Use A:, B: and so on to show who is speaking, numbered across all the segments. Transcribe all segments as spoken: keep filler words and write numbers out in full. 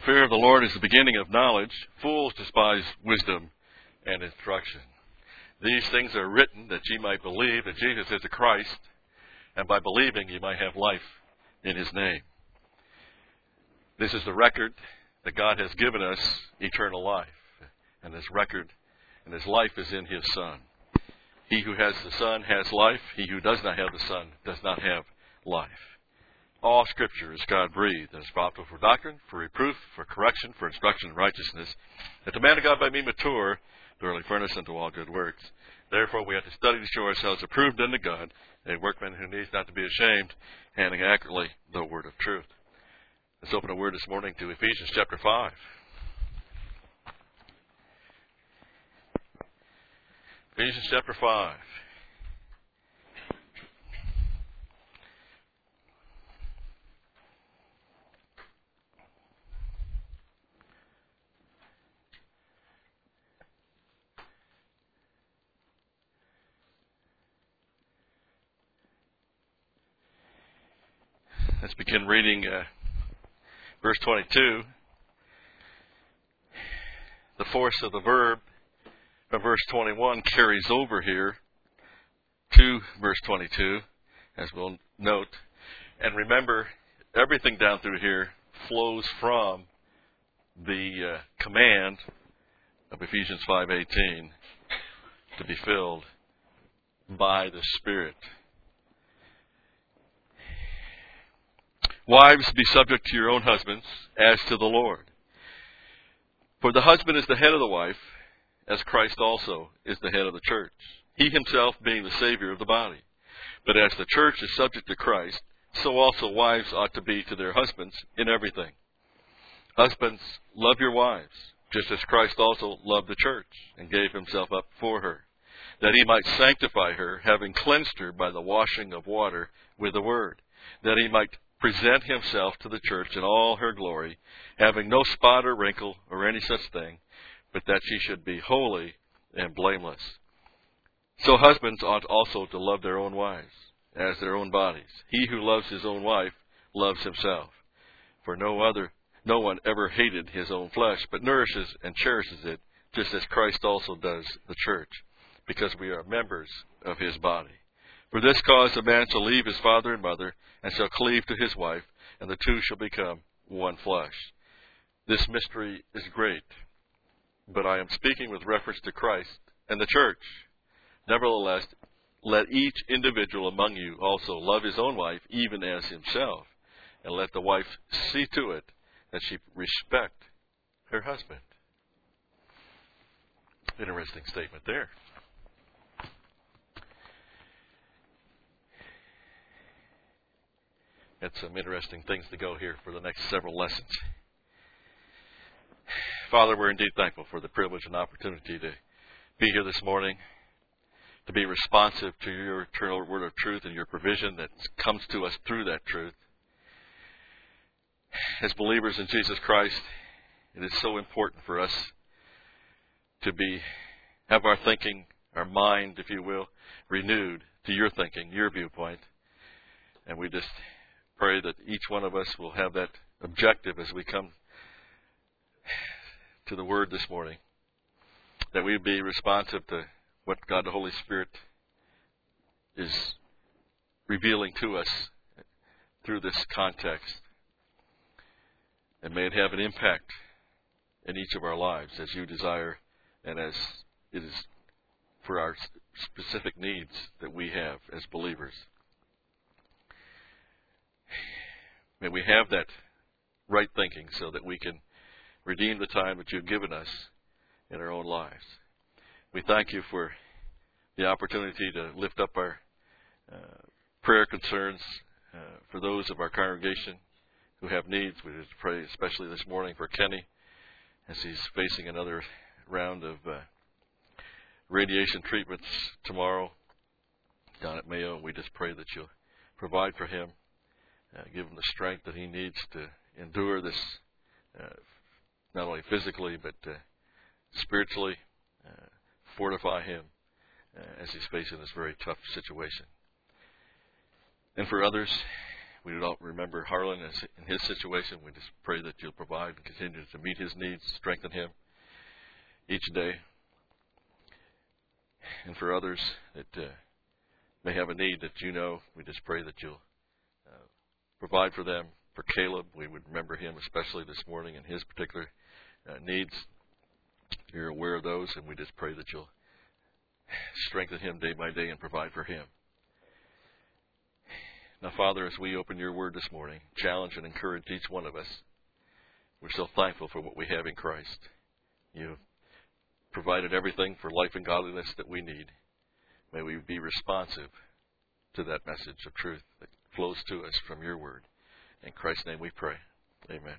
A: The fear of the Lord is the beginning of knowledge. Fools despise wisdom and instruction. These things are written that ye might believe that Jesus is the Christ, and by believing ye might have life in his name. This is the record that God has given us, eternal life. And this record and his life is in his Son. He who has the Son has life. He who does not have the Son does not have life. All Scripture is God-breathed and is profitable for doctrine, for reproof, for correction, for instruction in righteousness, that the man of God may be mature, thoroughly furnished unto all good works. Therefore we have to study to show ourselves approved unto God, a workman who needs not to be ashamed, handling accurately the word of truth. Let's open a word this morning to Ephesians chapter five. Ephesians chapter five. Let's begin reading uh, verse twenty-two. The force of the verb from verse twenty-one carries over here to verse twenty-two, as we'll note. And remember, everything down through here flows from the uh, command of Ephesians five eighteen to be filled by the Spirit. Wives, be subject to your own husbands, as to the Lord. For the husband is the head of the wife, as Christ also is the head of the church, he himself being the Savior of the body. But as the church is subject to Christ, so also wives ought to be to their husbands in everything. Husbands, love your wives, just as Christ also loved the church, and gave himself up for her, that he might sanctify her, having cleansed her by the washing of water with the word, that he might present himself to the church in all her glory, having no spot or wrinkle or any such thing, but that she should be holy and blameless. So husbands ought also to love their own wives, as their own bodies. He who loves his own wife loves himself. For no other, no one ever hated his own flesh, but nourishes and cherishes it, just as Christ also does the church, because we are members of his body. For this cause a man shall leave his father and mother, and shall cleave to his wife, and the two shall become one flesh. This mystery is great, but I am speaking with reference to Christ and the church. Nevertheless, let each individual among you also love his own wife, even as himself, and let the wife see to it that she respect her husband. Interesting statement there. Had some interesting things to go here for the next several lessons. Father, we're indeed thankful for the privilege and opportunity to be here this morning, to be responsive to your eternal word of truth and your provision that comes to us through that truth. As believers in Jesus Christ, it is so important for us to be have our thinking, our mind, if you will, renewed to your thinking, your viewpoint. And we just pray that each one of us will have that objective as we come to the Word this morning, that we be responsive to what God the Holy Spirit is revealing to us through this context, and may it have an impact in each of our lives as you desire and as it is for our specific needs that we have as believers. May we have that right thinking so that we can redeem the time that you've given us in our own lives. We thank you for the opportunity to lift up our uh, prayer concerns uh, for those of our congregation who have needs. We just pray especially this morning for Kenny as he's facing another round of uh, radiation treatments tomorrow down at Mayo. We just pray that you'll provide for him. Uh, give him the strength that he needs to endure this, uh, not only physically, but uh, spiritually. Uh, fortify him uh, as he's facing this very tough situation. And for others, We don't remember Harlan as in his situation. We just pray that you'll provide and continue to meet his needs, strengthen him each day. And for others that uh, may have a need that you know, we just pray that you'll uh, provide for them. For Caleb, we would remember him especially this morning and his particular uh, needs. You're aware of those, and we just pray that you'll strengthen him day by day and provide for him. Now, Father, as we open your word this morning, challenge and encourage each one of us. We're so thankful for what we have in Christ. You've provided everything for life and godliness that we need. May we be responsive to that message of truth that flows to us from your word. In Christ's name we pray. Amen.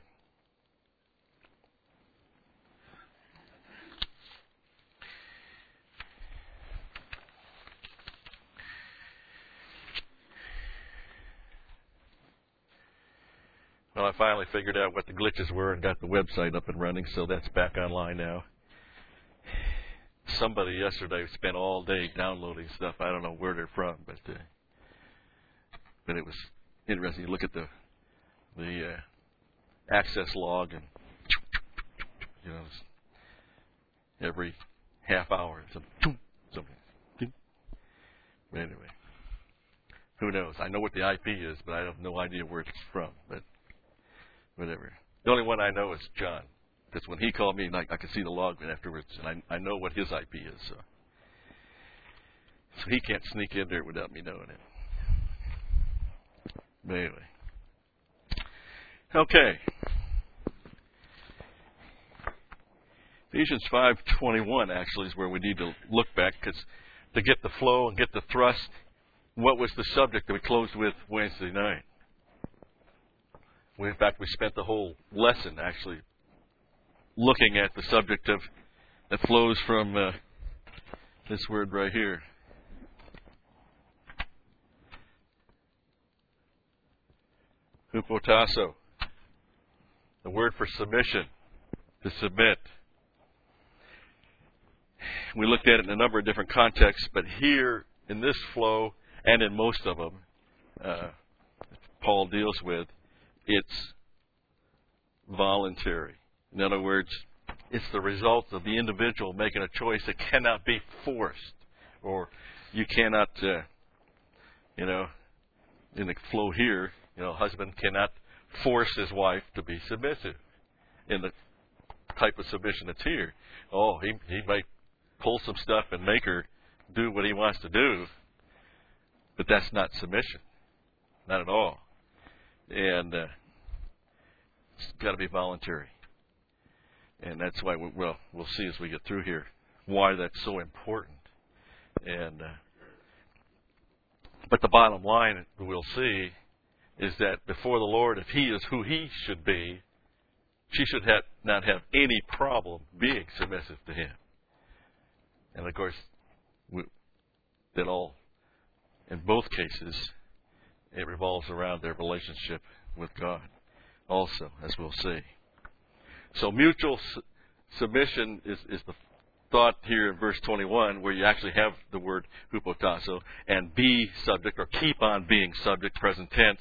A: Well, I finally figured out what the glitches were and got the website up and running, so that's back online now. Somebody yesterday spent all day downloading stuff. I don't know where they're from, but uh, but it was interesting. You look at the the uh, access log, and you know, every half hour, something, something. But anyway, who knows? I know what the I P is, but I have no idea where it's from. But whatever. The only one I know is John. Because when he called me, like, I could see the log afterwards, and I, I know what his I P is. So. so he can't sneak in there without me knowing it. But anyway. Okay. Ephesians five twenty-one actually is where we need to look back, because to get the flow and get the thrust, what was the subject that we closed with Wednesday night? We, in fact, we spent the whole lesson actually looking at the subject of that flows from uh, this word right here. Hupotasso. The word for submission, to submit. We looked at it in a number of different contexts, but here in this flow and in most of them, uh, Paul deals with, it's voluntary. In other words, it's the result of the individual making a choice that cannot be forced, or you cannot, uh, you know, in the flow here, you know, a husband cannot force his wife to be submissive in the type of submission that's here. Oh, he he might pull some stuff and make her do what he wants to do, but that's not submission, not at all. And uh, it's got to be voluntary. And that's why, we, well, we'll see as we get through here why that's so important. And uh, but the bottom line we'll see is that before the Lord, if He is who He should be, she should have, not have any problem being submissive to Him. And of course, we, that all, in both cases, it revolves around their relationship with God also, as we'll see. So mutual su- submission is, is the thought here in verse twenty-one, where you actually have the word hupotasso, and be subject, or keep on being subject, present tense.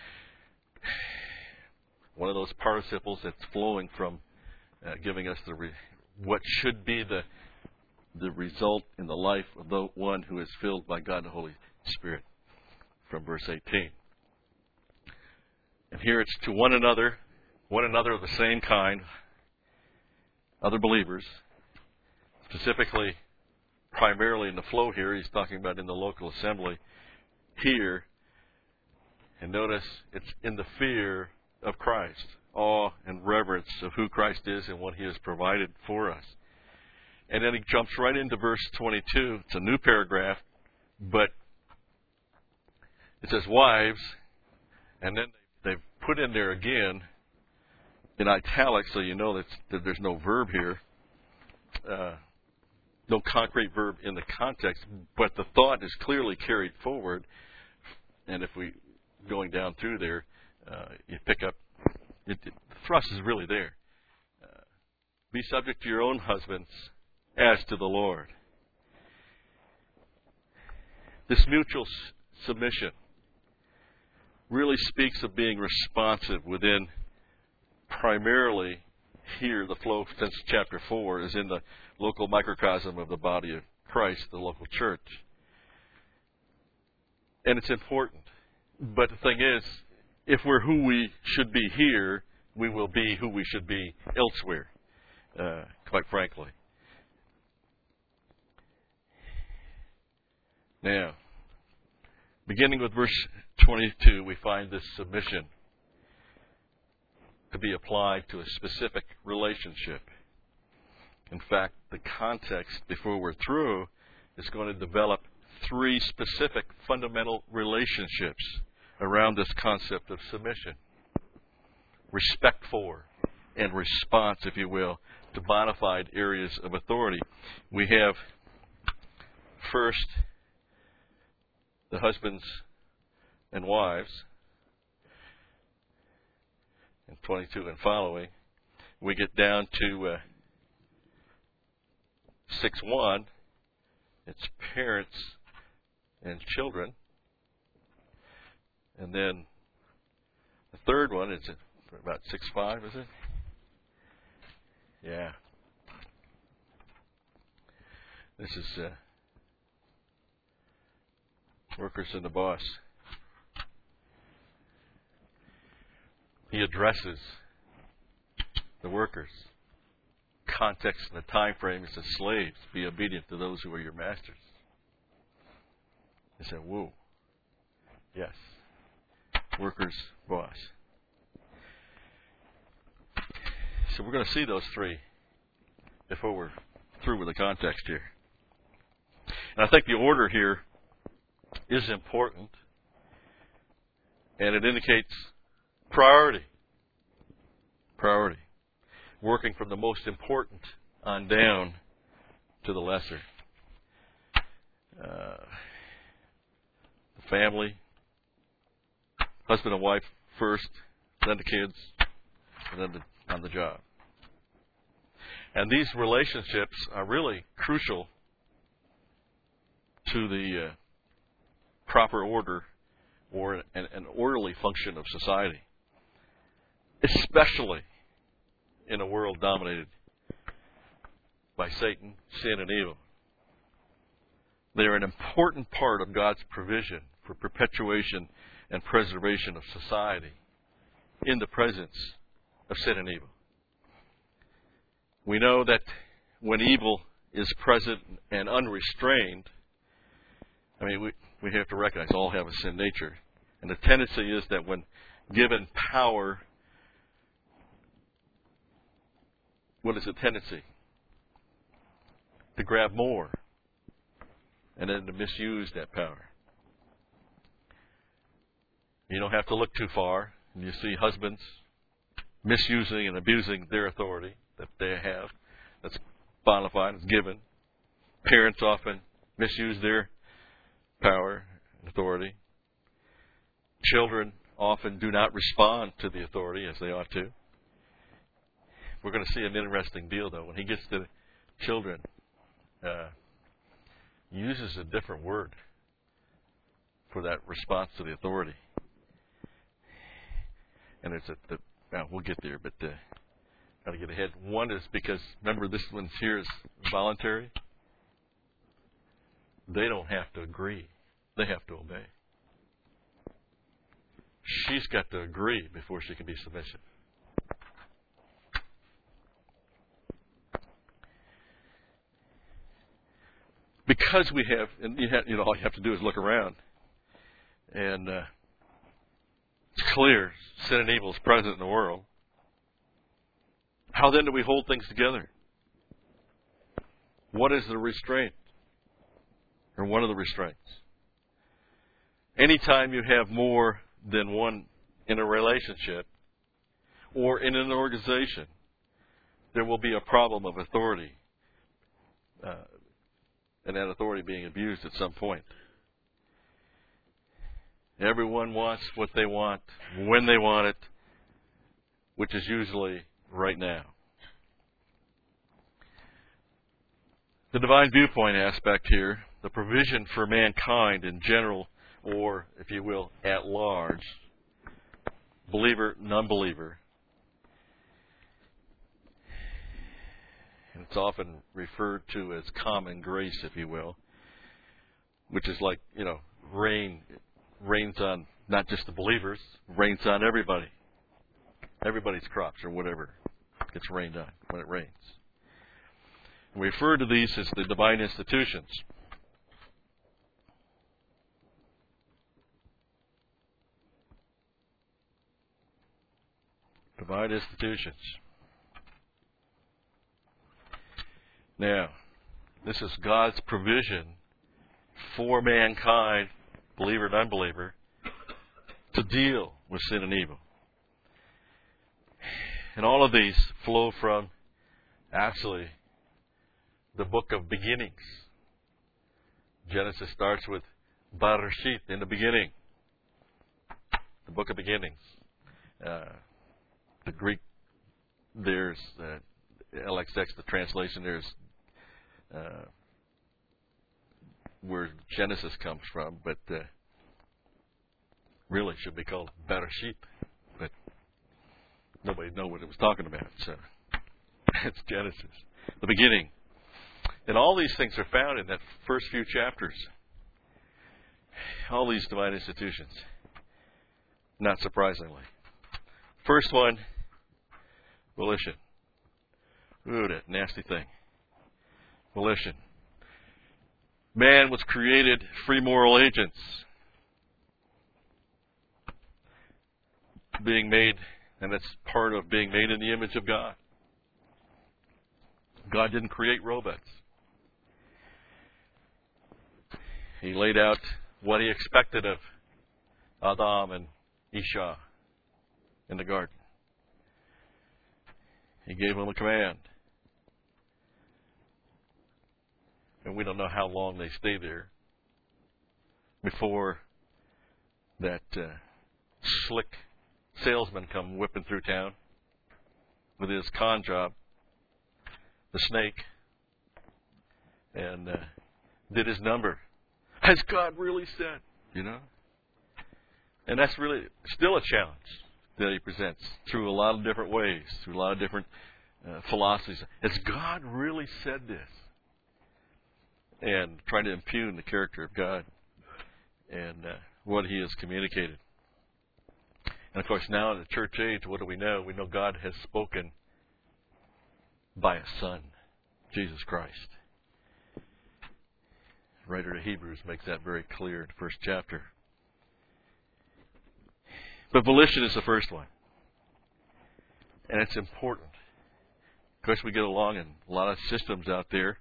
A: One of those participles that's flowing from uh, giving us the re- what should be the the result in the life of the one who is filled by God the Holy Spirit, from verse eighteen. And here it's to one another, one another of the same kind, other believers, specifically, primarily in the flow here, he's talking about in the local assembly here. And notice it's in the fear of Christ, awe and reverence of who Christ is and what He has provided for us. And then he jumps right into verse twenty-two. It's a new paragraph, but it says wives, and then they've put in there again in italics, so you know that, that there's no verb here, uh, no concrete verb in the context, but the thought is clearly carried forward. And if we, going down through there, uh, you pick up, it, it, the thrust is really there. Uh, be subject to your own husbands as to the Lord. This mutual s- submission really speaks of being responsive within primarily here, the flow since chapter four is in the local microcosm of the body of Christ, the local church. And it's important. But the thing is, if we're who we should be here, we will be who we should be elsewhere, uh, quite frankly. Now, beginning with verse twenty-two, we find this submission to be applied to a specific relationship. In fact, the context before we're through is going to develop three specific fundamental relationships around this concept of submission. Respect for and response, if you will, to bona fide areas of authority. We have first the husbands and wives, in twenty-two and following. We get down to uh, six one. It's parents and children. And then the third one is about six five, is it? Yeah. This is uh, workers and the boss. He addresses the workers. Context and the time frame is as slaves, be obedient to those who are your masters. They say, whoa. Yes. Workers, boss. So we're going to see those three before we're through with the context here. And I think the order here is important, and it indicates priority. Priority. Working from the most important on down to the lesser. Uh, the family, husband and wife first, then the kids, and then the, on the job. And these relationships are really crucial to the uh, proper order or an, an orderly function of society, especially in a world dominated by Satan, sin, and evil. They are an important part of God's provision for perpetuation and preservation of society in the presence of sin and evil. We know that when evil is present and unrestrained, I mean, we, we have to recognize all have a sin nature. And the tendency is that when given power, what is the tendency? To grab more and then to misuse that power. You don't have to look too far. And you see husbands misusing and abusing their authority that they have, that's bona fide, it's given. Parents often misuse their power and authority. Children often do not respond to the authority as they ought to. We're going to see an interesting deal, though. When he gets to children, uh, he uses a different word for that response to the authority. And it's at the, well, we'll get there, but uh, got to get ahead. One is because, remember, this one's here is voluntary. They don't have to agree. They have to obey. She's got to agree before she can be submissive. Because we have, and you, have, you know, all you have to do is look around, and uh, it's clear sin and evil is present in the world. How then do we hold things together? What is the restraint? Or one of the restraints? Anytime you have more than one in a relationship or in an organization, there will be a problem of authority. Uh, and that authority being abused at some point. Everyone wants what they want, when they want it, which is usually right now. The divine viewpoint aspect here, the provision for mankind in general, or, if you will, at large, believer, non-believer. And it's often referred to as common grace, if you will, which is like, you know, rain rains on not just the believers, rains on everybody. Everybody's crops or whatever gets rained on when it rains. We refer to these as the divine institutions. Divine institutions. Now, this is God's provision for mankind, believer and unbeliever, to deal with sin and evil. And all of these flow from, actually, the book of beginnings. Genesis starts with Bereshit, in the beginning. The book of beginnings. Uh, the Greek, there's uh, L X X, the translation, there's uh, where Genesis comes from, but uh, really should be called Bereshit. But nobody knew what it was talking about, so it's Genesis, the beginning. And all these things are found in that first few chapters. All these divine institutions. Not surprisingly. First one, volition. Ooh, that nasty thing. Volition. Man was created free moral agents. Being made, and that's part of being made in the image of God. God didn't create robots. He laid out what he expected of Adam and Isha in the garden. He gave them a command. And we don't know how long they stayed there before that uh, slick salesman come whipping through town with his con job, the snake, and uh, did his number. Has God really said? You know? And that's really still a challenge that he presents through a lot of different ways, through a lot of different uh, philosophies. Has God really said this? And trying to impugn the character of God and uh, what he has communicated. And of course, now in the church age, what do we know? We know God has spoken by a Son, Jesus Christ. The writer of Hebrews makes that very clear in the first chapter. But volition is the first one. And it's important. Of course, we get along in a lot of systems out there.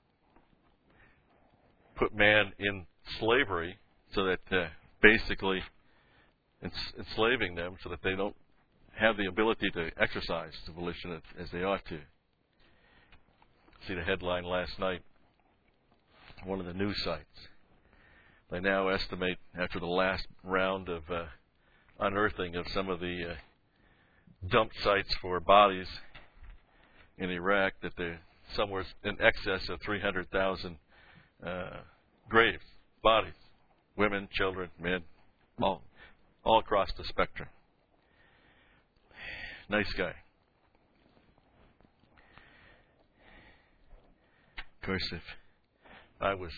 A: Put man in slavery so that uh, basically enslaving them so that they don't have the ability to exercise the volition as they ought to. See the headline last night, one of the news sites. They now estimate, after the last round of uh, unearthing of some of the uh, dump sites for bodies in Iraq, that they're somewhere in excess of three hundred thousand uh, graves, bodies, women, children, men, all, all across the spectrum. Nice guy. Of course, if I was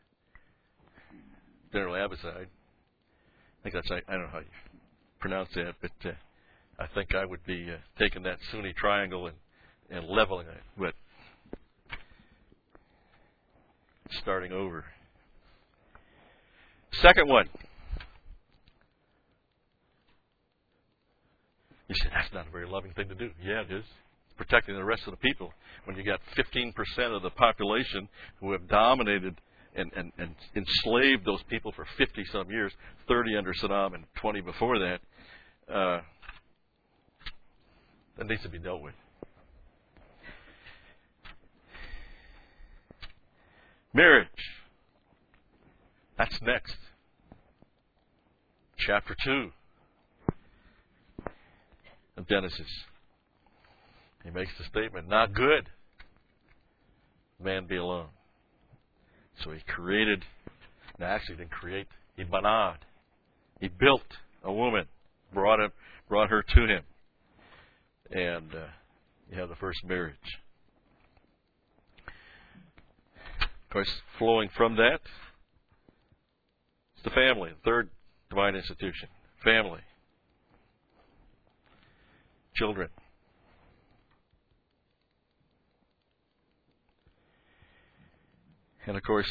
A: General Abazai, I think that's, I don't know how you pronounce that, but uh, I think I would be uh, taking that Sunni triangle and, and leveling it, but starting over. Second one. You say, that's not a very loving thing to do. Yeah, it is. It's protecting the rest of the people. When you got fifteen percent of the population who have dominated and, and, and enslaved those people for fifty-some years, thirty under Saddam and twenty before that, uh, that needs to be dealt with. Marriage. That's next. Chapter two of Genesis. He makes the statement, not good, man be alone. So he created, no, actually he didn't create, he banad. He built a woman, brought him, brought her to him. And uh, you have the first marriage. Of course, flowing from that, it's the family, the third divine institution. Family. Children. And of course,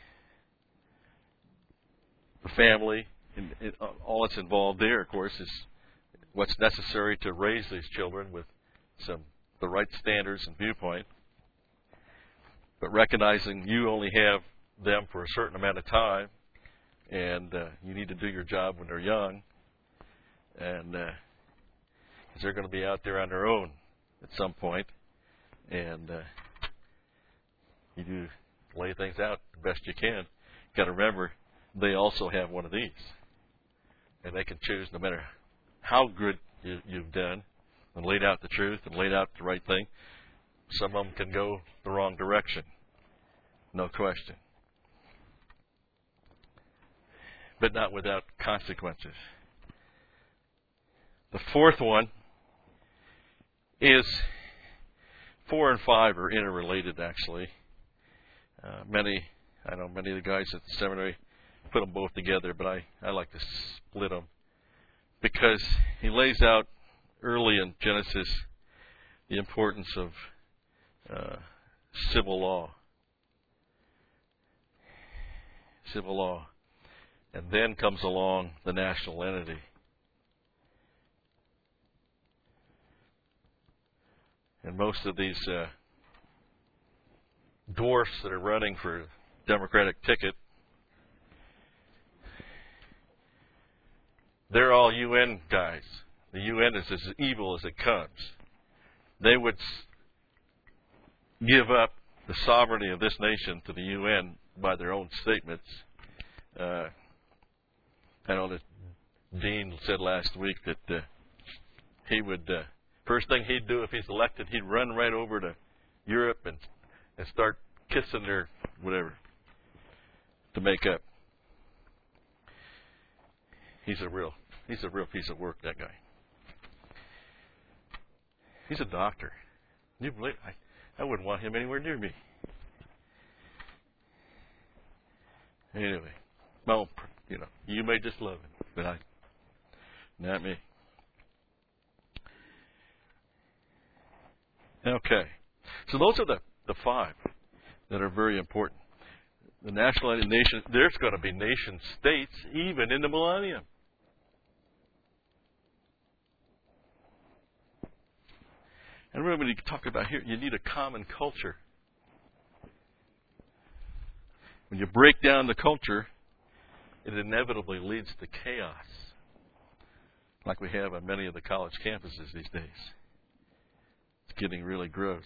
A: the family, and it, all that's involved there, of course, is what's necessary to raise these children with some the right standards and viewpoint. But recognizing you only have them for a certain amount of time, and uh, you need to do your job when they're young, and uh, 'cause they're going to be out there on their own at some point, and uh, you do lay things out the best you can. Got to remember, they also have one of these, and they can choose no matter how good you, you've done and laid out the truth and laid out the right thing. Some of them can go the wrong direction, no question, but not without consequences. The fourth one is four and five are interrelated, actually. Uh, many, I know many of the guys at the seminary put them both together, but I, I like to split them because he lays out early in Genesis the importance of uh, civil law. Civil law. And then comes along the national entity. And most of these uh, dwarfs that are running for Democratic ticket, they're all U N guys. The U N is as evil as it comes. They would give up the sovereignty of this nation to the U N by their own statements. Uh, I know that Dean said last week that uh, he would, uh, first thing he'd do if he's elected, he'd run right over to Europe and, and start kissing their whatever to make up. He's a real, he's a real piece of work, that guy. He's a doctor. You believe? I, I wouldn't want him anywhere near me. Anyway, well, you know, you may just love him, but I, not me. Okay, so those are the, the five that are very important. The national nation, there's going to be nation states even in the millennium. And remember, when you talk about here, you need a common culture. When you break down the culture, it inevitably leads to chaos, like we have on many of the college campuses these days. It's getting really gross.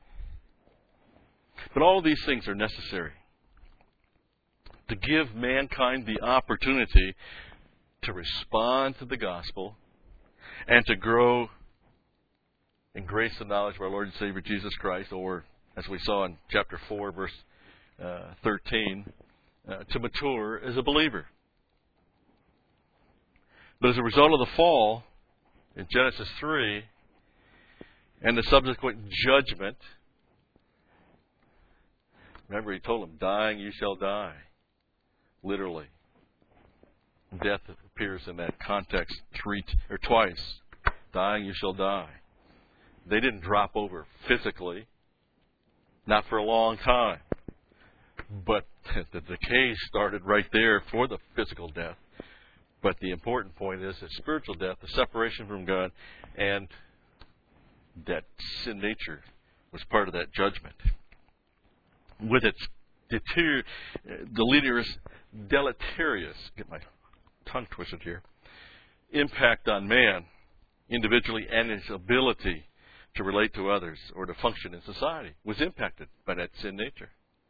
A: But all of these things are necessary to give mankind the opportunity to respond to the gospel and to grow in grace and knowledge of our Lord and Savior Jesus Christ, or as we saw in chapter four, verse uh, thirteen, uh, to mature as a believer. But as a result of the fall in Genesis three and the subsequent judgment, remember he told them, dying you shall die. Literally. Death appears in that context three t- or twice. Dying you shall die. They didn't drop over physically, not for a long time. But the decay started right there for the physical death. But the important point is that spiritual death, the separation from God, and that sin nature was part of that judgment. With its deter- deleterious, deleterious, get my tongue twisted here, impact on man, individually, and his ability to relate to others or to function in society was impacted by that sin nature.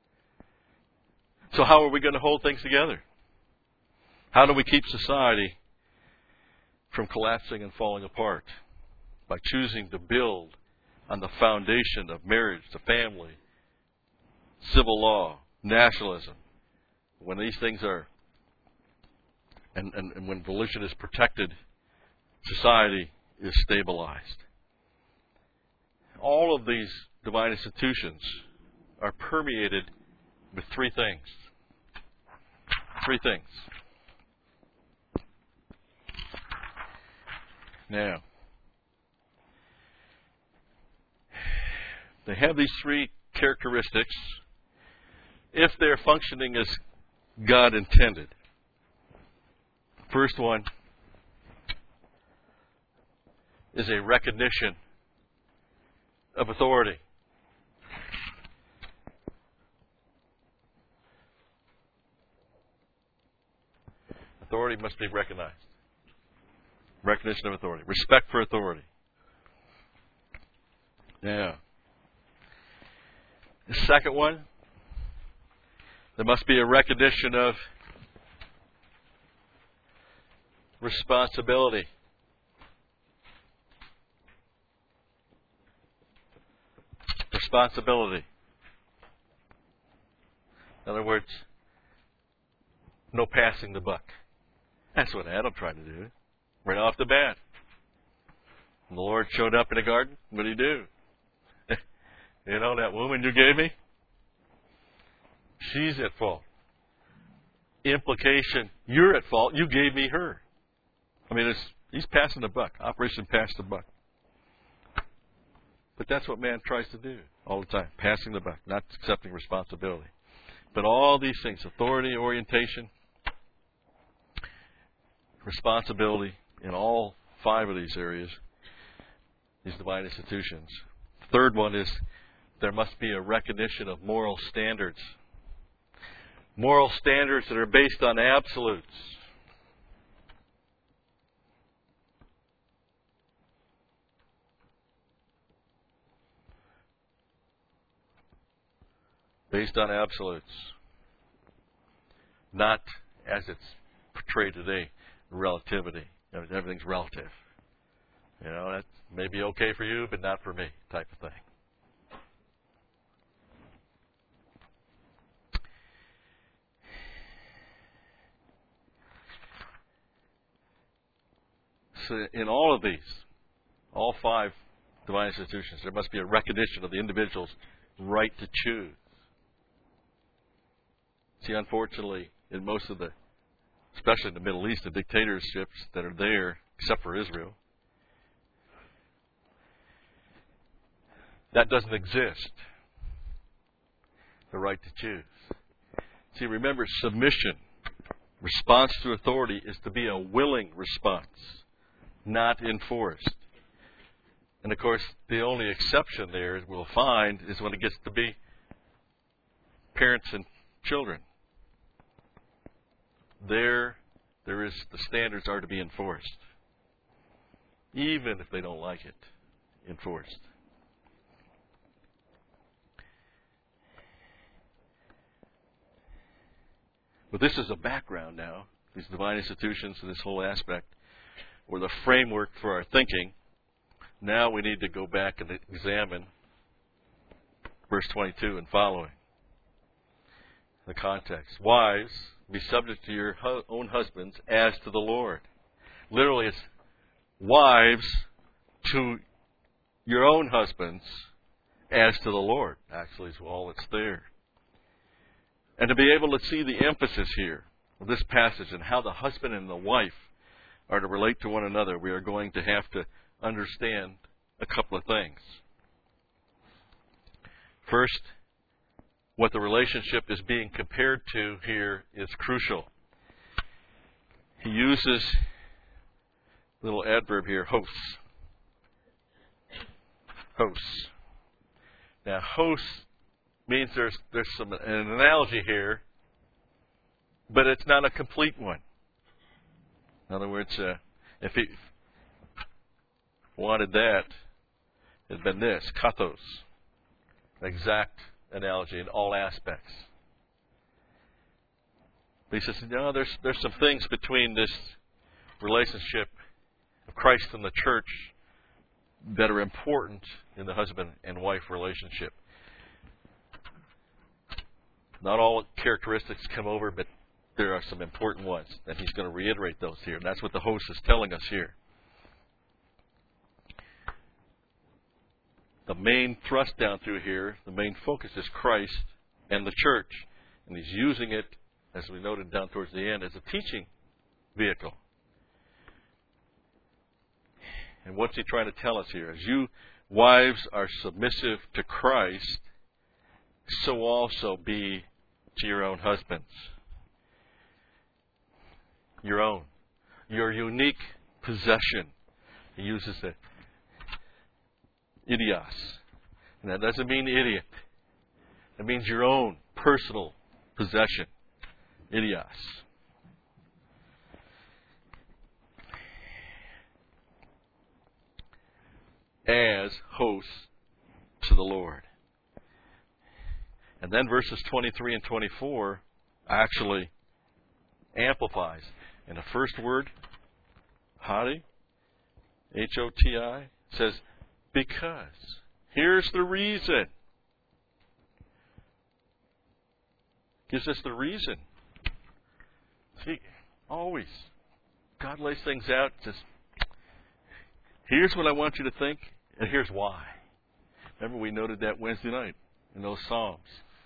A: So how are we going to hold things together? How do we keep society from collapsing and falling apart? By choosing to build on the foundation of marriage, the family, civil law, nationalism. When these things are, and, and, and when religion is protected society is stabilized. All of these divine institutions are permeated with three things. Three things. Now, they have these three characteristics if they're functioning as God intended. First one is a recognition of authority. Authority must be recognized. Recognition of authority. Respect for authority. Yeah. The second one, there must be a recognition of responsibility. Responsibility. In other words, no passing the buck. That's what Adam tried to do, right off the bat. When the Lord showed up in the garden, what did he do? You know, that woman you gave me? She's at fault. Implication, you're at fault. You gave me her. I mean, it's, he's passing the buck. Operation pass the buck. But that's what man tries to do all the time. Passing the buck, not accepting responsibility. But all these things, authority, orientation, responsibility, in all five of these areas, these divine institutions. The third one is there must be a recognition of moral standards. Moral standards that are based on absolutes. Based on absolutes. Not, as it's portrayed today, relativity. Everything's relative. You know, that may be okay for you, but not for me, type of thing. So in all of these, all five divine institutions, there must be a recognition of the individual's right to choose. See, unfortunately, in most of the, especially in the Middle East, the dictatorships that are there, except for Israel, that doesn't exist. The right to choose. See, remember, submission, response to authority, is to be a willing response, not enforced. And of course, the only exception there we'll find is when it gets to be parents and children. There, there is the standards are to be enforced, even if they don't like it, enforced. But this is a background now, these divine institutions and this whole aspect, or the framework for our thinking. Now we need to go back and examine verse twenty-two and following. The context. Wives, be subject to your hu- own husbands as to the Lord. Literally, it's wives to your own husbands as to the Lord. Actually, is all that's there. And to be able to see the emphasis here of this passage and how the husband and the wife are to relate to one another, we are going to have to understand a couple of things. First, what the relationship is being compared to here is crucial. He uses a little adverb here, hos. Hos. Now, hos means there's there's some an analogy here, but it's not a complete one. In other words, uh, if he wanted that, it had been this, kathos, exact analogy in all aspects. But he says, no, there's there's some things between this relationship of Christ and the church that are important in the husband and wife relationship. Not all characteristics come over, but there are some important ones, and he's going to reiterate those here. And that's what the host is telling us here. the main thrust down through here, the main focus is Christ and the church. And he's using it, as we noted down towards the end, as a teaching vehicle. And what's he trying to tell us here? As you wives are submissive to Christ, so also be to your own husbands. Your own. Your unique possession. He uses the idios. And that doesn't mean idiot. It means your own personal possession. Idios. As hosts to the Lord. And then verses twenty-three and twenty-four actually amplifies. And the first word, hoti, H O T I, says, because. Here's the reason. Gives us the reason. See, always, God lays things out, says, here's what I want you to think, and here's why. Remember, we noted that Wednesday night in those Psalms.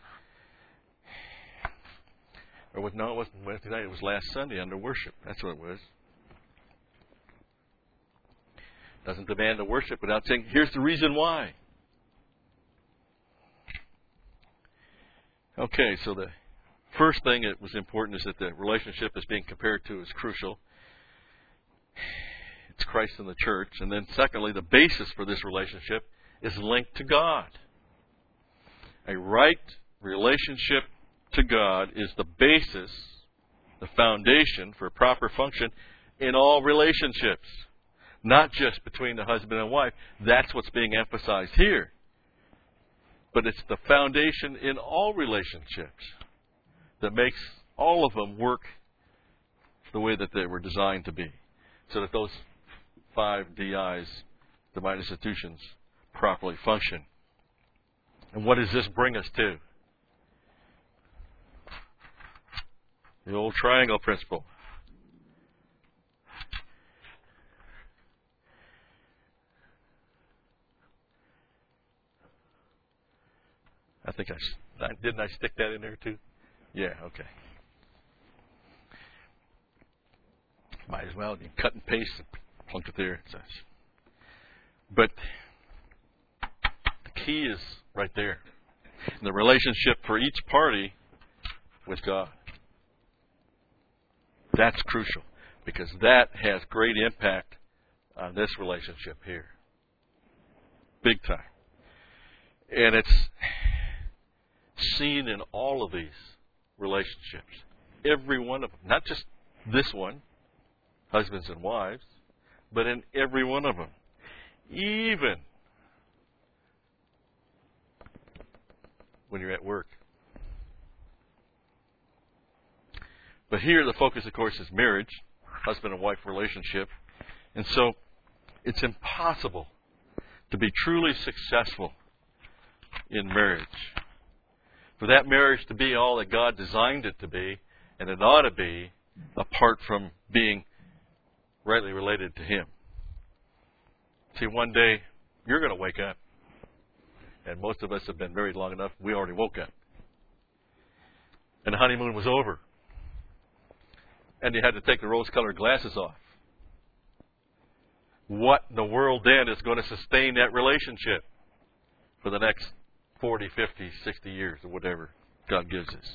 A: Or was, no, it wasn't Wednesday night. It was last Sunday under worship. That's what it was. Doesn't demand the worship without saying, here's the reason why. Okay, so the first thing that was important is that the relationship is being compared to is crucial. It's Christ and the church. And then secondly, the basis for this relationship is linked to God. A right relationship to God is the basis, the foundation for proper function in all relationships. Not just between the husband and wife. That's what's being emphasized here. But it's the foundation in all relationships that makes all of them work the way that they were designed to be. So that those five D Is, divine institutions, properly function. And what does this bring us to? The old triangle principle. I think I, I didn't I stick that in there too? Yeah, okay. Might as well. You cut and paste and plunk it there. It says. But the key is right there. The relationship for each party with God. That's crucial because that has great impact on this relationship here. Big time. And it's seen in all of these relationships. Every one of them. Not just this one, husbands and wives, but in every one of them. Even when you're at work. But here the focus, of course, is marriage, husband and wife relationship. And so it's impossible to be truly successful in marriage. For that marriage to be all that God designed it to be, and it ought to be, apart from being rightly related to Him. See, one day, you're going to wake up. And most of us have been married long enough, we already woke up. And the honeymoon was over. And you had to take the rose-colored glasses off. What in the world then is going to sustain that relationship for the next forty, fifty, sixty years or whatever God gives us?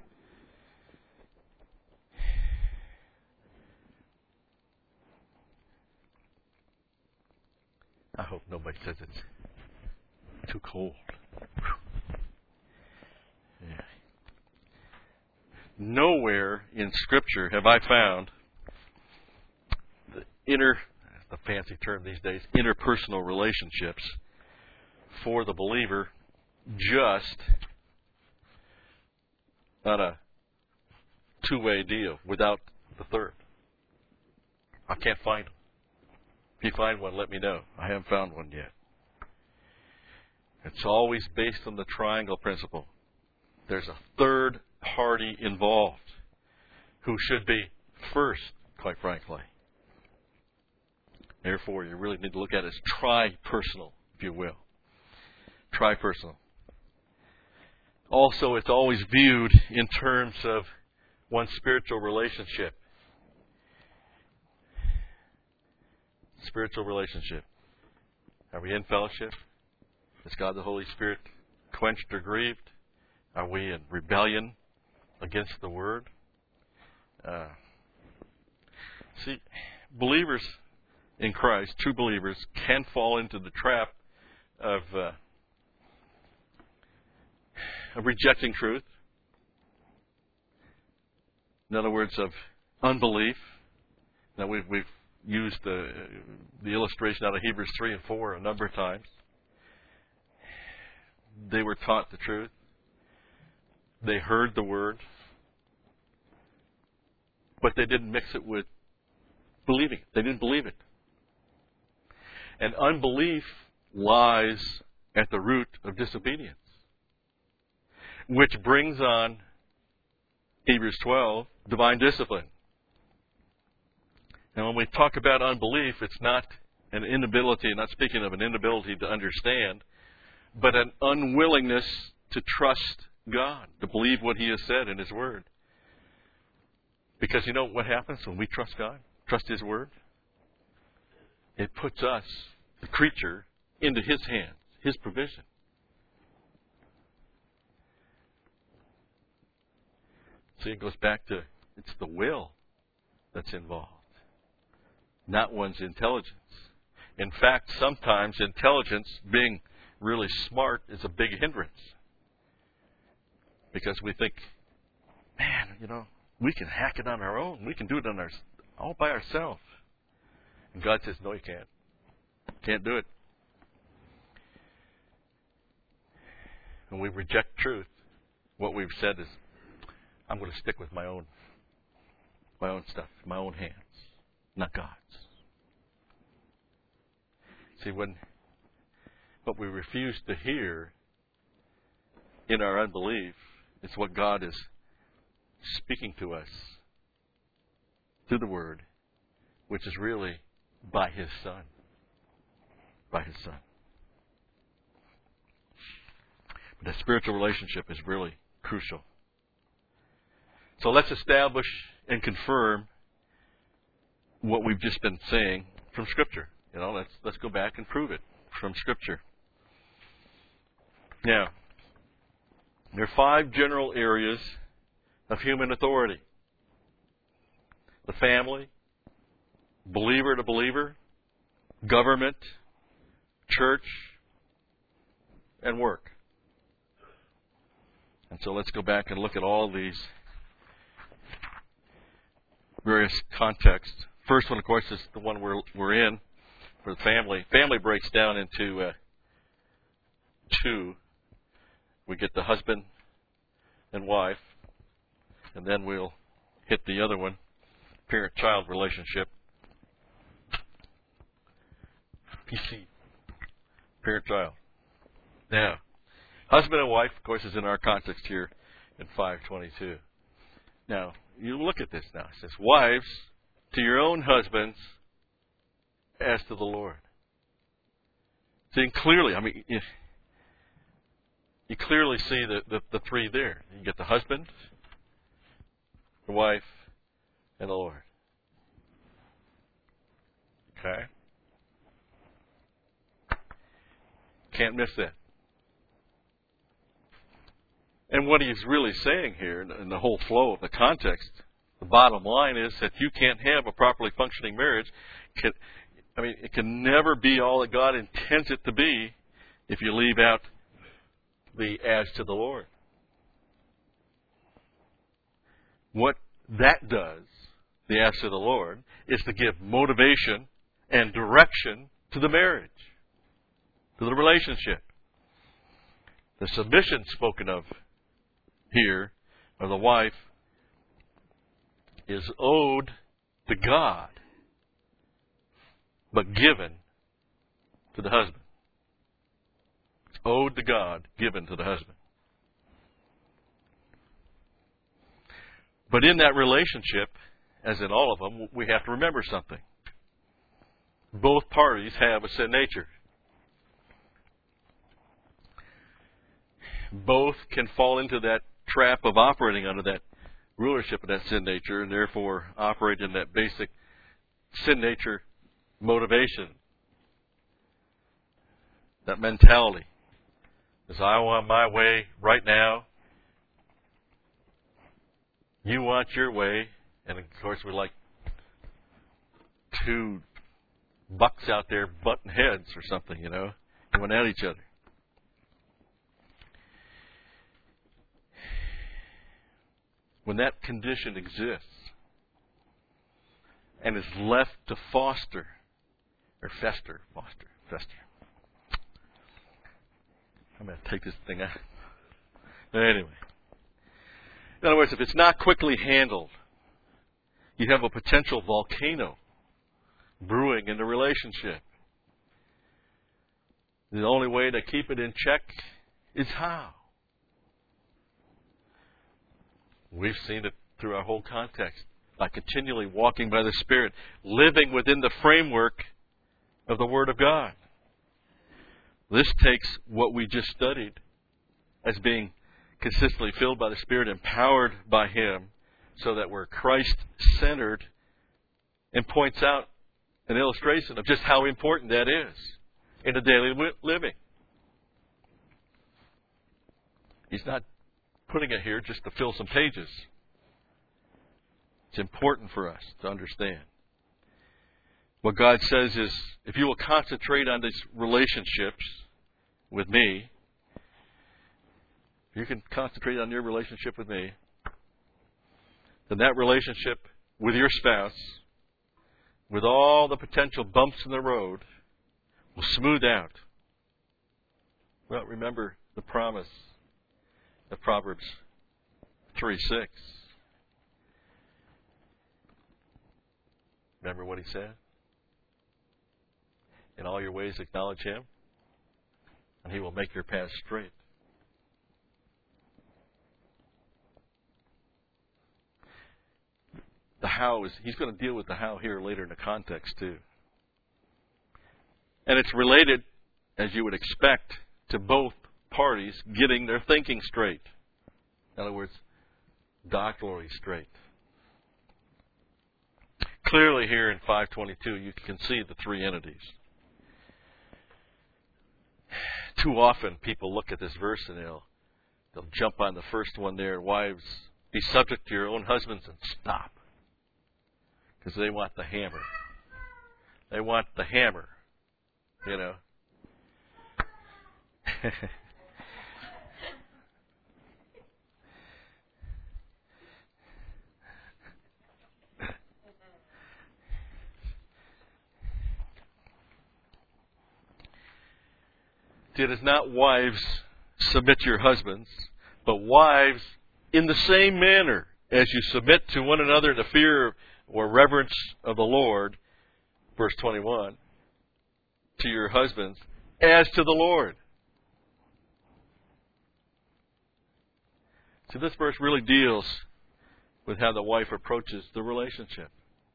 A: I hope nobody says it's too cold. Yeah. Nowhere in Scripture have I found the inner, the fancy term these days, interpersonal relationships for the believer just on a two-way deal without the third. I can't find them. If you find one, let me know. I haven't found one yet. It's always based on the triangle principle. There's a third party involved who should be first, quite frankly. Therefore, you really need to look at it as tri-personal, if you will. Tripersonal. Also, it's always viewed in terms of one spiritual relationship. Spiritual relationship. Are we in fellowship? Is God the Holy Spirit quenched or grieved? Are we in rebellion against the Word? Uh, see, believers in Christ, true believers, can fall into the trap of, uh, of rejecting truth. In other words, of unbelief. Now, we've, we've used the, the illustration out of Hebrews three and four a number of times. They were taught the truth. They heard the Word. But they didn't mix it with believing it. They didn't believe it. And unbelief lies at the root of disobedience, which brings on, Hebrews twelve, divine discipline. And when we talk about unbelief, it's not an inability, not speaking of an inability to understand, but an unwillingness to trust God, to believe what He has said in His Word. Because you know what happens when we trust God, trust His Word? It puts us, the creature, into His hands, His provision. See, it goes back to, it's the will that's involved, not one's intelligence. In fact, sometimes intelligence, being really smart, is a big hindrance. Because we think, man, you know, we can hack it on our own. We can do it on our, all by ourselves. And God says, no, you can't. Can't do it. When we reject truth, what we've said is, I'm going to stick with my own, my own stuff, my own hands, not God's. See, when what we refuse to hear in our unbelief is what God is speaking to us through the Word, which is really by His Son. By His Son. But that spiritual relationship is really crucial. So let's establish and confirm what we've just been saying from Scripture. You know, let's let's go back and prove it from Scripture. Now, there are five general areas of human authority: the family, believer to believer, government, church, and work. And so let's go back and look at all these various contexts. First one, of course, is the one we're we're in for the family. Family breaks down into uh, two. We get the husband and wife, and then we'll hit the other one, parent-child relationship. P C, parent-child. Now, husband and wife, of course, is in our context here in five twenty-two. Now, you look at this now. It says, wives, to your own husbands as to the Lord. Seeing clearly, I mean, you, you clearly see the, the, the three there. You get the husband, the wife, and the Lord. Okay? Can't miss that. And what he's really saying here, in the whole flow of the context, the bottom line is that you can't have a properly functioning marriage. Can, I mean, it can never be all that God intends it to be if you leave out the as to the Lord. What that does, the as to the Lord, is to give motivation and direction to the marriage, to the relationship. The submission spoken of here of the wife is owed to God, but given to the husband. It's owed to God, given to the husband. But in that relationship, as in all of them, we have to remember something. Both parties have a sin nature. both can fall into that trap of operating under that rulership of that sin nature, and therefore operate in that basic sin nature motivation, that mentality. Is I want my way right now, you want your way, and of course we're like two bucks out there butting heads or something, you know, going at each other. When that condition exists and is left to foster, or fester, foster, fester. I'm going to take this thing out. Anyway. In other words, if it's not quickly handled, you have a potential volcano brewing in the relationship. The only way to keep it in check is how? We've seen it through our whole context, by continually walking by the Spirit, living within the framework of the Word of God. This takes what we just studied as being consistently filled by the Spirit, empowered by Him, so that we're Christ-centered, and points out an illustration of just how important that is in the daily living. He's not putting it here just to fill some pages. It's important for us to understand. What God says is, if you will concentrate on these relationships with me, you can concentrate on your relationship with me, then that relationship with your spouse, with all the potential bumps in the road, will smooth out. Well, remember the promise of Proverbs three six. Remember what he said? In all your ways acknowledge Him, and He will make your path straight. The how is, he's going to deal with the how here later in the context too. And it's related, as you would expect, to both parties getting their thinking straight. In other words, doctrinally straight. Clearly here in five twenty-two, you can see the three entities. Too often people look at this verse and they'll, they'll jump on the first one there, wives, be subject to your own husbands, and stop. Because they want the hammer. They want the hammer, you know. It is not wives, submit to your husbands, but wives, in the same manner as you submit to one another in the fear or reverence of the Lord, verse twenty-one, to your husbands, as to the Lord. So this verse really deals with how the wife approaches the relationship.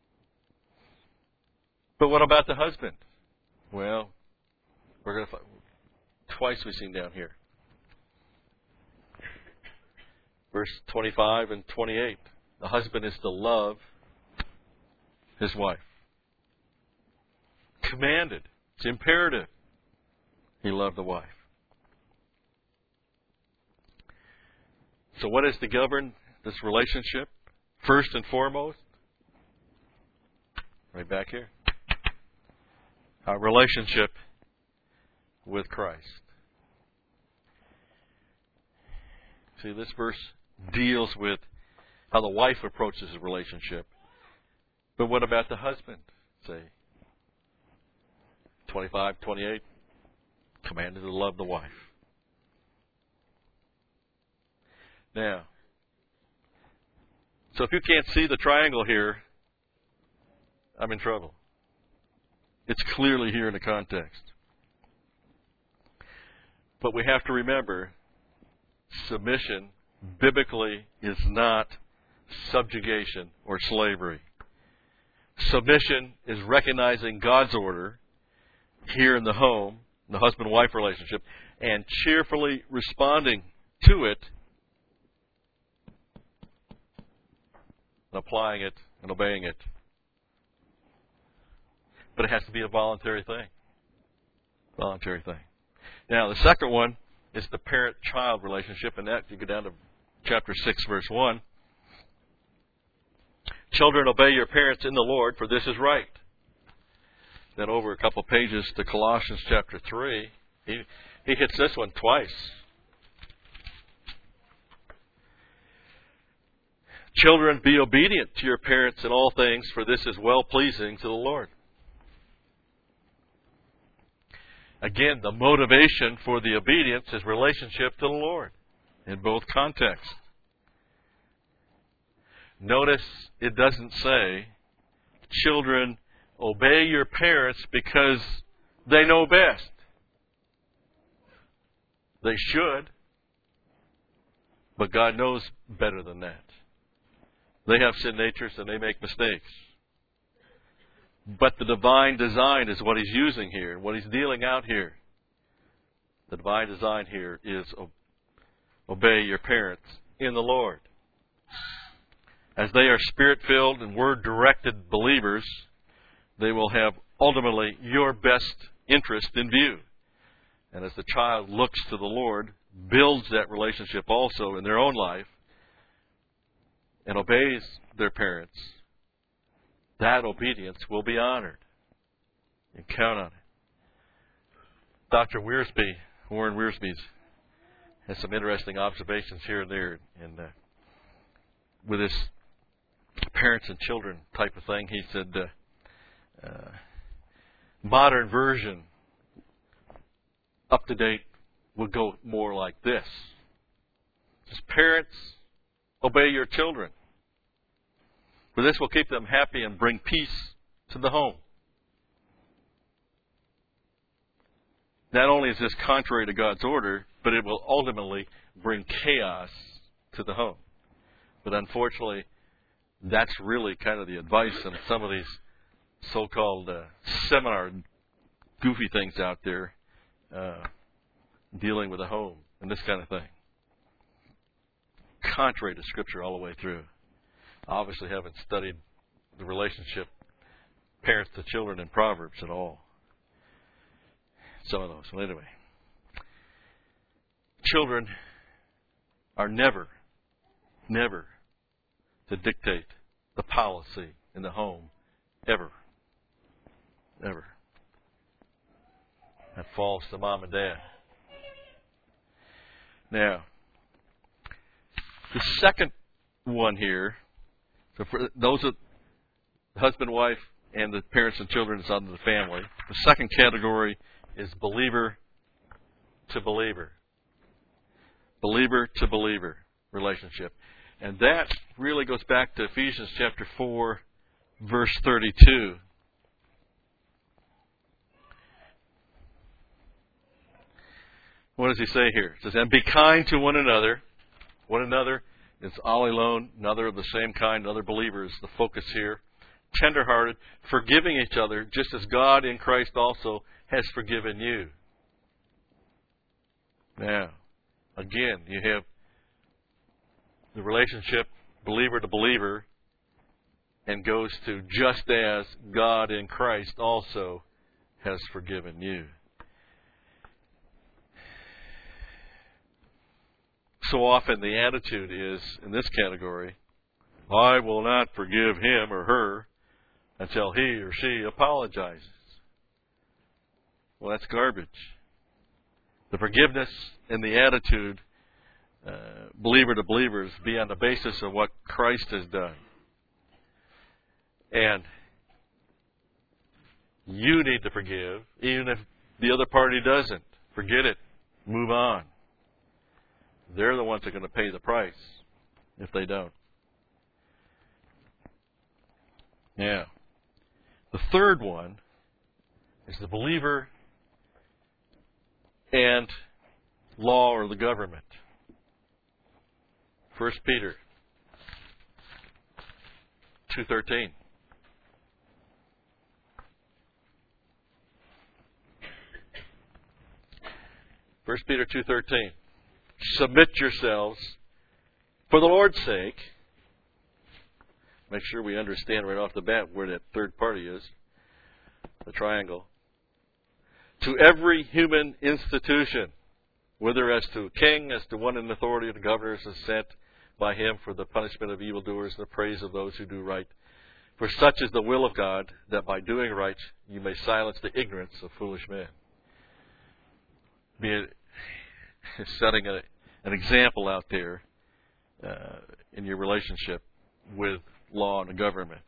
A: But what about the husband? Well, we're going to find twice we've seen down here. Verse twenty-five and twenty-eight. The husband is to love his wife. Commanded. It's imperative. He loved the wife. So what is to govern this relationship? First and foremost, right back here, our relationship with Christ. See, this verse deals with how the wife approaches the relationship. But what about the husband? Say, twenty-five, twenty-eight, commanded to love the wife. Now, so if you can't see the triangle here, I'm in trouble. It's clearly here in the context. But we have to remember, submission biblically is not subjugation or slavery. Submission is recognizing God's order here in the home, the husband-wife relationship, and cheerfully responding to it and applying it and obeying it. But it has to be a voluntary thing. Voluntary thing. Now, the second one is the parent-child relationship, and that, you go down to chapter six, verse one. Children, obey your parents in the Lord, for this is right. Then over a couple pages to Colossians chapter three, he, he hits this one twice. Children, be obedient to your parents in all things, for this is well-pleasing to the Lord. Again, the motivation for the obedience is relationship to the Lord in both contexts. Notice it doesn't say, children, obey your parents because they know best. They should, but God knows better than that. They have sin natures and they make mistakes. But the divine design is what he's using here, what he's dealing out here. The divine design here is obey your parents in the Lord. As they are Spirit-filled and Word-directed believers, they will have ultimately your best interest in view. And as the child looks to the Lord, builds that relationship also in their own life, and obeys their parents, that obedience will be honored. You can count on it. Doctor Wiersbe, Warren Wiersbe, has some interesting observations here and there. And uh, with this parents and children type of thing, he said, uh, uh, modern version, up to date, would go more like this. As parents, obey your children, for this will keep them happy and bring peace to the home. Not only is this contrary to God's order, but it will ultimately bring chaos to the home. But unfortunately, that's really kind of the advice on some of these so-called uh, seminar goofy things out there uh, dealing with the home and this kind of thing. Contrary to Scripture all the way through. I obviously haven't studied the relationship parents to children in Proverbs at all. Some of those. Well, anyway. Children are never, never to dictate the policy in the home. Ever. Ever. That falls to mom and dad. Now, the second one here, so for those are husband, wife, and the parents and children is under the family. The second category is believer to believer. Believer to believer relationship. And that really goes back to Ephesians chapter four, verse thirty-two. What does he say here? It says, and be kind to one another. One another is alilon, another of the same kind, other believers, the focus here. Tenderhearted, forgiving each other, just as God in Christ also has forgiven you. Now, again, you have the relationship believer to believer and goes to just as God in Christ also has forgiven you. So often the attitude is, in this category, I will not forgive him or her until he or she apologizes. Well, that's garbage. The forgiveness and the attitude, uh, believer to believers, be on the basis of what Christ has done. And you need to forgive, even if the other party doesn't. Forget it. Move on. They're the ones that are going to pay the price if they don't. Yeah. The third one is the believer and law or the government. First Peter two thirteen. First Peter two thirteen. submit yourselves for the Lord's sake. Make sure we understand right off the bat where that third party is, the triangle. To every human institution, whether as to a king, as to one in authority, the governors is sent by him for the punishment of evildoers and the praise of those who do right. For such is the will of God, that by doing right you may silence the ignorance of foolish men. Be it setting a, an example out there uh, in your relationship with law and the government.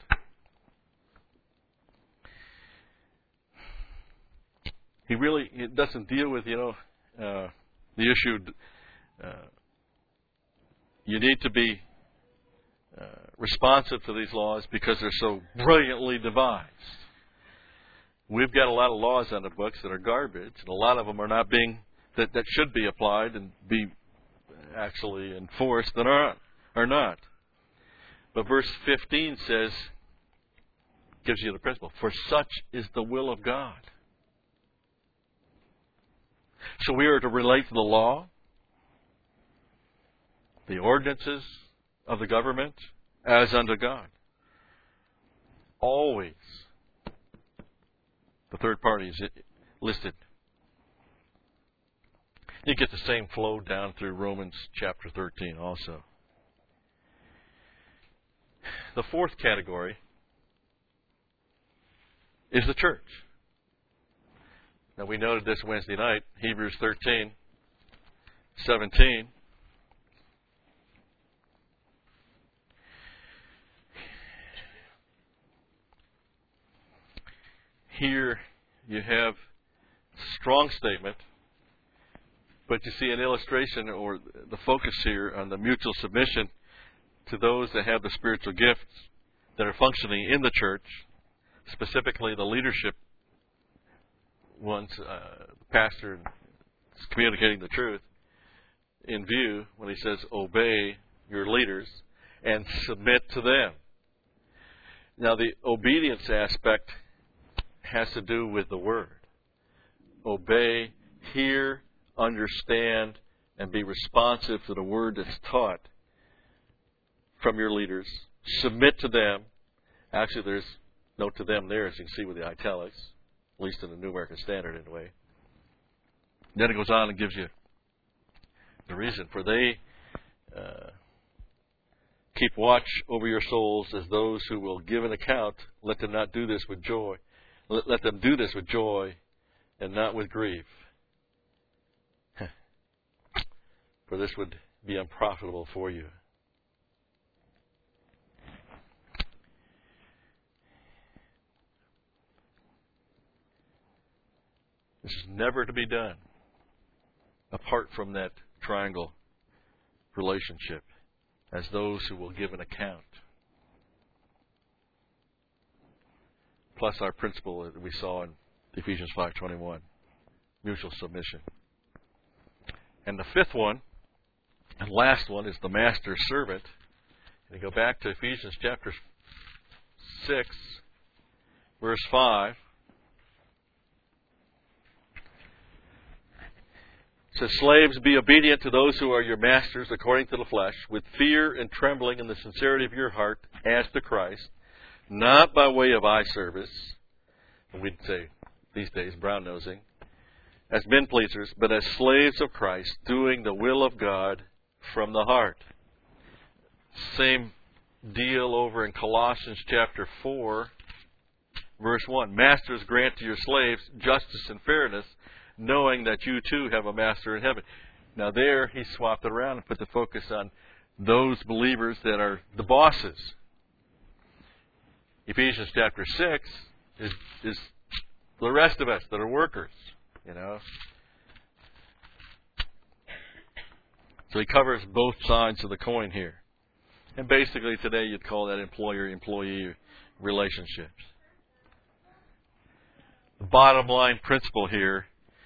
A: He really it doesn't deal with, you know, uh, the issue. Uh, you need to be uh, responsive to these laws because they're so brilliantly devised. We've got a lot of laws on the books that are garbage, and a lot of them are not being that, that should be applied and be actually enforced that are are not. But verse fifteen says, gives you the principle, for such is the will of God. So we are to relate to the law, the ordinances of the government, as unto God. Always. The third party is listed. You get the same flow down through Romans chapter thirteen also. The fourth category is the church. Now we noted this Wednesday night, Hebrews thirteen, seventeen. Here you have strong statement, but you see an illustration or the focus here on the mutual submission to those that have the spiritual gifts that are functioning in the church, specifically the leadership ones, uh, the pastor is communicating the truth in view when he says, obey your leaders and submit to them. Now the obedience aspect has to do with the word. Obey, hear, understand, and be responsive to the word that's taught from your leaders. Submit to them. Actually, there's note to them there, as you can see with the italics, at least in the New American Standard anyway. Then it goes on and gives you the reason. For they uh, keep watch over your souls as those who will give an account. Let them not do this with joy. Let, let them do this with joy and not with grief. For this would be unprofitable for you. This is never to be done apart from that triangle relationship as those who will give an account. Plus our principle that we saw in Ephesians five twenty-one, mutual submission. And the fifth one, and last one, is the master servant. And you go back to Ephesians chapter six, verse five. It says, slaves, be obedient to those who are your masters according to the flesh, with fear and trembling in the sincerity of your heart, as to Christ, not by way of eye service, and we'd say these days brown-nosing, as men pleasers, but as slaves of Christ, doing the will of God from the heart. Same deal over in Colossians chapter four, verse one. Masters, grant to your slaves justice and fairness, knowing that you too have a master in heaven. Now there, he swapped it around and put the focus on those believers that are the bosses. Ephesians chapter six is, is the rest of us that are workers, you know. So he covers both sides of the coin here. And basically today you'd call that employer-employee relationships. The bottom line principle here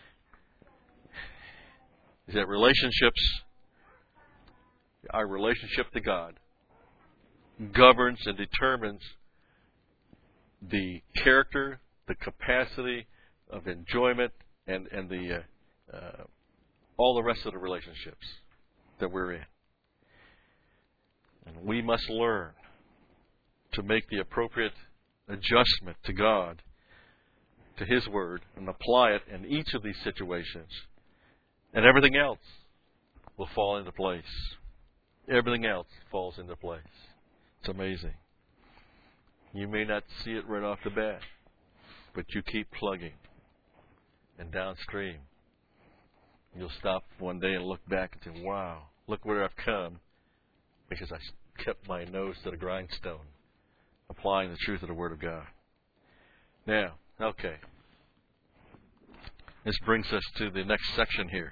A: is that relationships, our relationship to God, governs and determines the character, the capacity of enjoyment, and, and the uh, uh, all the rest of the relationships that we're in. And we must learn to make the appropriate adjustment to God, to His Word, and apply it in each of these situations. And everything else will fall into place. Everything else falls into place. It's amazing. You may not see it right off the bat, but you keep plugging. And downstream, you'll stop one day and look back and say, wow, look where I've come, because I kept my nose to the grindstone, applying the truth of the Word of God. Now, okay. This brings us to the next section here.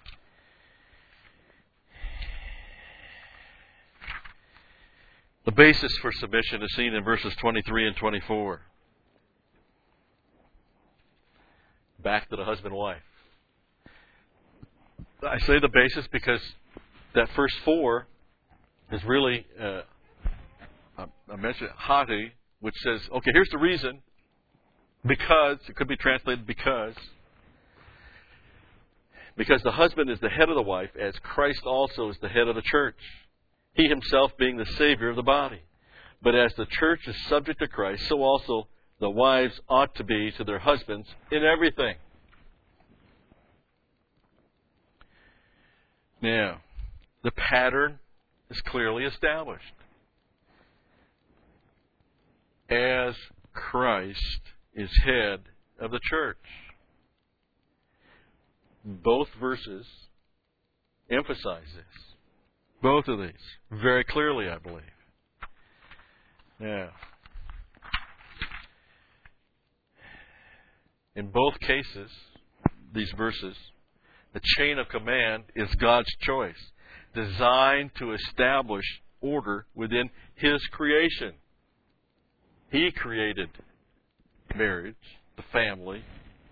A: The basis for submission is seen in verses twenty-three and twenty-four. Back to the husband and wife. I say the basis because that first four is really, uh, I mentioned hati, which says, okay, here's the reason. Because, it could be translated because. Because the husband is the head of the wife, as Christ also is the head of the church. He himself being the Savior of the body. But as the church is subject to Christ, so also the wives ought to be to their husbands in everything. Now, the pattern is clearly established. As Christ is head of the church. Both verses emphasize this. Both of these. Very clearly, I believe. Now, in both cases, these verses, the chain of command is God's choice, designed to establish order within His creation. He created marriage, the family,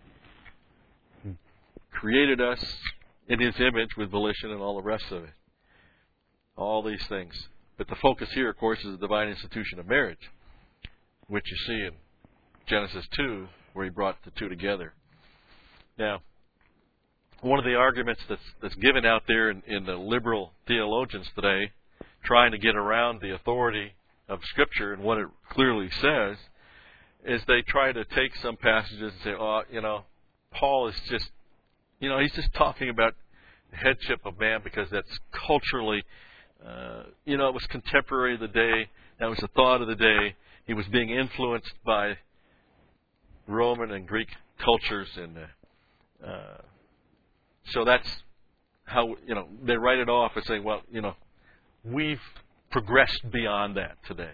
A: created us in His image with volition and all the rest of it. All these things. But the focus here, of course, is the divine institution of marriage, which you see in Genesis two, where He brought the two together. Now, one of the arguments that's, that's given out there in, in the liberal theologians today, trying to get around the authority of Scripture and what it clearly says, is they try to take some passages and say, oh, you know, Paul is just, you know, he's just talking about the headship of man because that's culturally, uh, you know, it was contemporary of the day. That was the thought of the day. He was being influenced by Roman and Greek cultures, and uh, uh, so that's how, you know, they write it off and say, well, you know, we've progressed beyond that today.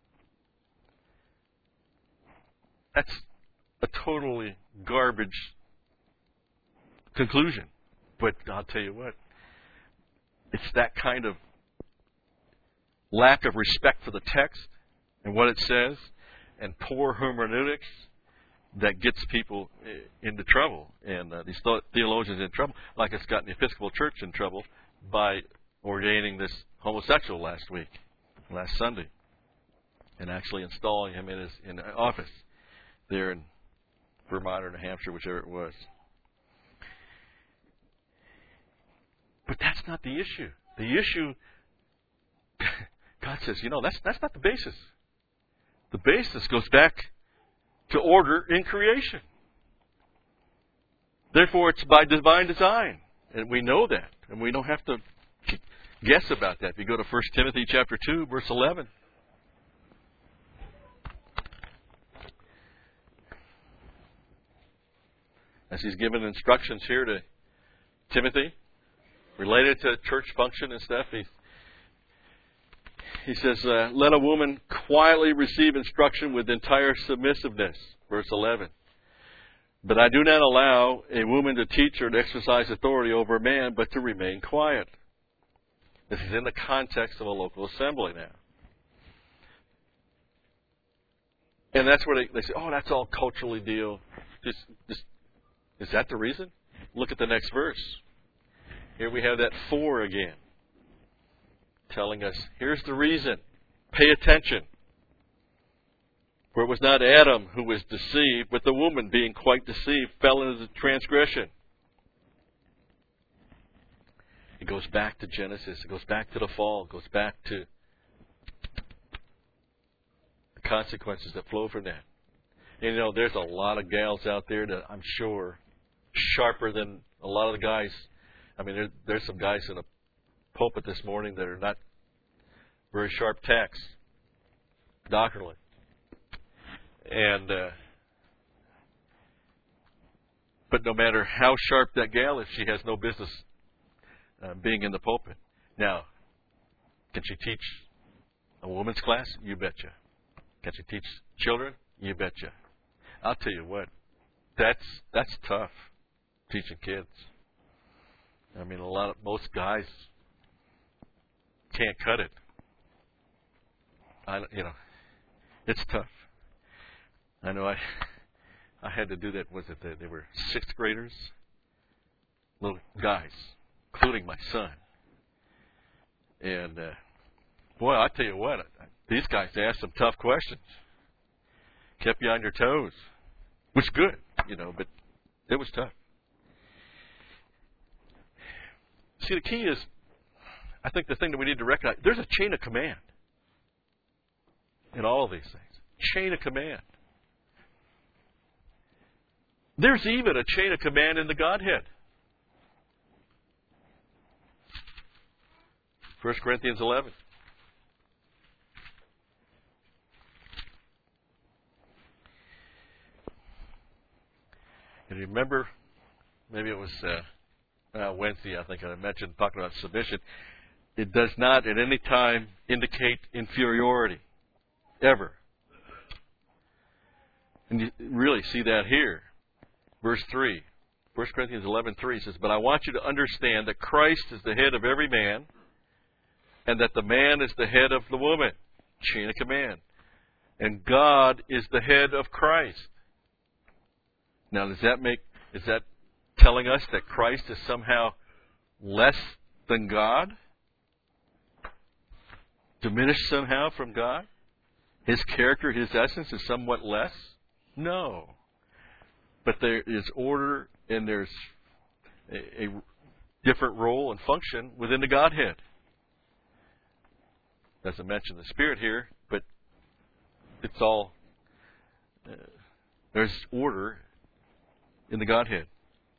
A: That's a totally garbage conclusion. But I'll tell you what, it's that kind of lack of respect for the text and what it says and poor hermeneutics that gets people into trouble. And uh, these theologians in trouble, like it's gotten the Episcopal Church in trouble by ordaining this homosexual last week, last Sunday, and actually installing him in his in office there in Vermont or New Hampshire, whichever it was. But that's not the issue. The issue, God says, you know, that's that's not the basis. The basis goes back to order in creation. Therefore, it's by divine design. And we know that. And we don't have to guess about that. If you go to First Timothy chapter two, verse eleven. As he's given instructions here to Timothy, related to church function and stuff, he, he says, uh, let a woman quietly receive instruction with entire submissiveness. Verse eleven. But I do not allow a woman to teach or to exercise authority over a man, but to remain quiet. This is in the context of a local assembly now. And that's where they, they say, oh, that's all culturally deal. Just, just, is that the reason? Look at the next verse. Here we have that for again, telling us, here's the reason. Pay attention. For it was not Adam who was deceived, but the woman, being quite deceived, fell into the transgression. It goes back to Genesis. It goes back to the fall. It goes back to the consequences that flow from that. And, you know, there's a lot of gals out there that I'm sure sharper than a lot of the guys. I mean, there, there's some guys in the pulpit this morning that are not very sharp tacks, doctrinally. And, uh, but no matter how sharp that gal is, she has no business uh, being in the pulpit. Now, can she teach a woman's class? You betcha. Can she teach children? You betcha. I'll tell you what, that's that's tough, teaching kids. I mean, a lot of most guys can't cut it. I, you know, it's tough. I know I I had to do that. Was it that they were sixth graders, little guys, including my son. And uh, boy, I tell you what, these guys asked some tough questions. Kept you on your toes, which is good, you know, but it was tough. See, the key is, I think the thing that we need to recognize, there's a chain of command in all of these things. Chain of command. There's even a chain of command in the Godhead. First Corinthians eleven. And you remember, maybe it was uh, uh, Wednesday, I think I mentioned, talking about submission. It does not at any time indicate inferiority, ever. And you really see that here. Verse three, First Corinthians eleven three says, "But I want you to understand that Christ is the head of every man, and that the man is the head of the woman." Chain of command. "And God is the head of Christ." Now, does that make, is that telling us that Christ is somehow less than God? Diminished somehow from God? His character, His essence is somewhat less? No. But there is order and there's a, a different role and function within the Godhead. Doesn't mention the Spirit here, but it's all, uh, there's order in the Godhead.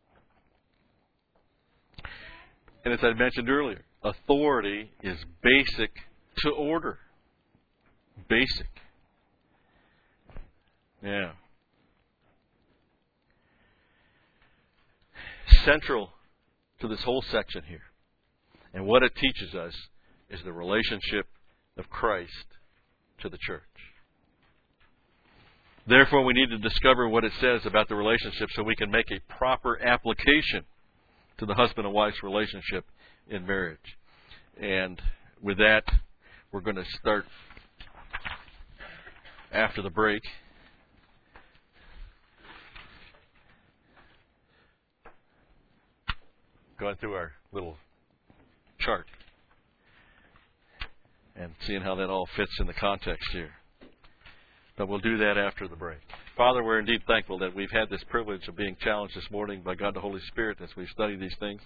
A: And as I mentioned earlier, authority is basic to order. Basic. Yeah. Central to this whole section here, and what it teaches us, is the relationship of Christ to the church. Therefore, we need to discover what it says about the relationship so we can make a proper application to the husband and wife's relationship in marriage. And with that, we're going to start after the break. Going through our little chart and seeing how that all fits in the context here. But we'll do that after the break. Father, we're indeed thankful that we've had this privilege of being challenged this morning by God the Holy Spirit as we study these things.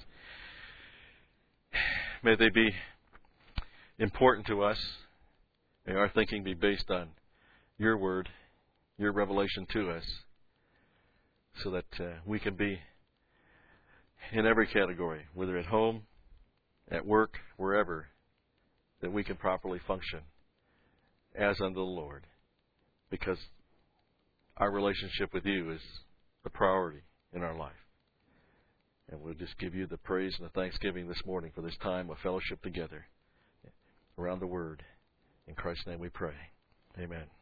A: May they be important to us. May our thinking be based on your word, your revelation to us, so that uh, we can be in every category, whether at home, at work, wherever, that we can properly function as unto the Lord. Because our relationship with you is the priority in our life. And we'll just give you the praise and the thanksgiving this morning for this time of fellowship together around the Word. In Christ's name we pray. Amen.